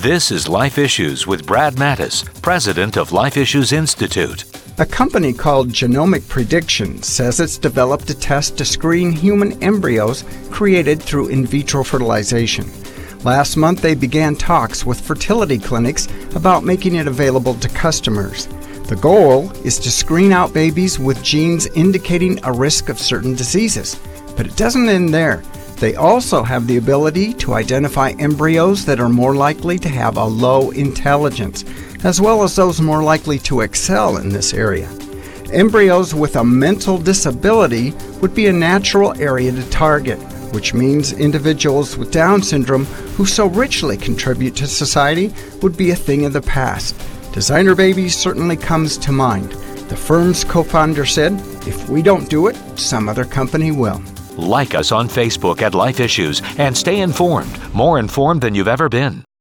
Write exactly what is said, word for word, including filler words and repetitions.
This is Life Issues with Brad Mattis, president of Life Issues Institute. A company called Genomic Prediction says it's developed a test to screen human embryos created through in vitro fertilization. Last month, they began talks with fertility clinics about making it available to customers. The goal is to screen out babies with genes indicating a risk of certain diseases. But it doesn't end there. They also have the ability to identify embryos that are more likely to have a low intelligence, as well as those more likely to excel in this area. Embryos with a mental disability would be a natural area to target, which means individuals with Down syndrome who so richly contribute to society would be a thing of the past. Designer babies certainly comes to mind. The firm's co-founder said, if we don't do it, some other company will. Like us on Facebook at Life Issues and stay informed, more informed than you've ever been.